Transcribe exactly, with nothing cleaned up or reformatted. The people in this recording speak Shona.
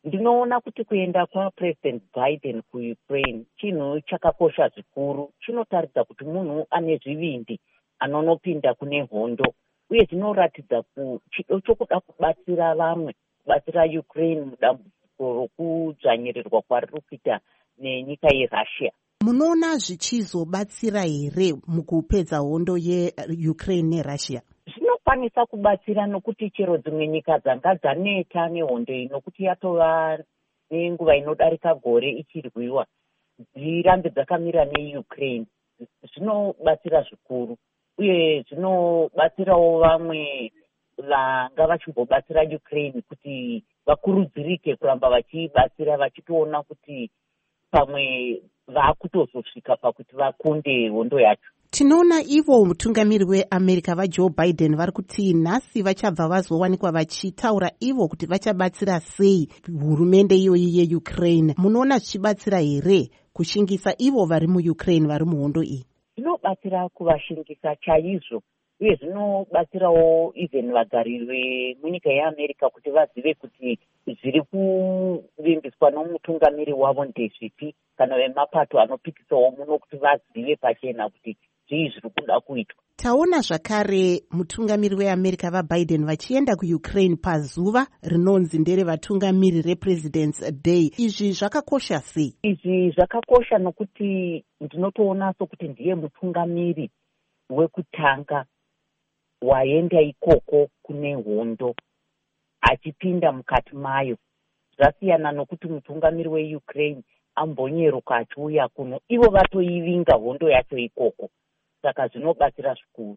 Ndinoona kuti kuenda kwaPresident Biden kuUkraine chinhu chakakosha zvikuru. Chinotaridza kuti munhu ane zvivindi anonopinda kune hondo, uye zvinoratidza chido chokuda kubatsira vamwe, kubatsira Ukraine mudambudziko rokudzvanyirirwa kwariri kuita nenyika yeRussia. Munoona zvichizobatsira here mukupedza hondo yeUkraine neRussia? Zvinokwanisa kubatsira nokuti chero dzimwe nyika dzanga dzaneta nehondo iyi nokuti yatova nenguva inodarika gore ichirwiwa, dzirambe dzakamira neUkraine. Zvinobatsira zvikuru, uye zvinobatsirawo vamwe vanga vachimbobatsira Ukraine kuti vakurudzirike kuramba vachibatsira, vachitoona kuti pamwe vakutozosvika pakuti vakunde hondo yacho. Tinoona ivo mutungamiri weAmerica vaJoe Biden vari kuti nhasi vachabva vazowanikwa vachitaura ivo kuti vachabatsira sei hurumende iyoyi yeUkraine. Munoona zvichibatsira here kushingisa ivo vari muUkraine vari muhondo iyi? Zvinobatsira kuvashingisa chaizvo, uye zvinobatsirawo even vagari vemunyika yeAmerica kuti vazive kuti zviri kuvimbiswa nomutungamiri wavo ndezvipi, kana vemapato anopikisawo muno kuti vazive pachena kuti zvii zviri kuda kuitwa. Taona zvakare mutungamiri weAmerica vaBiden vachienda kuUkraine pazuva rinonzi ndere vatungamiri rePresident's Day. Izvi zvakakosha sei? Izvi zvakakosha nokuti ndinotoona sokuti ndiye mutungamiri wekutanga waenda ikoko kune hondo achipinda mukati mayo. Zvasiyana nokuti mutungamiri weUkraine ambonyeruka achiuya kuno, ivo vatoivinga hondo yacho ikoko. Saka zvinobatsira zvikuru.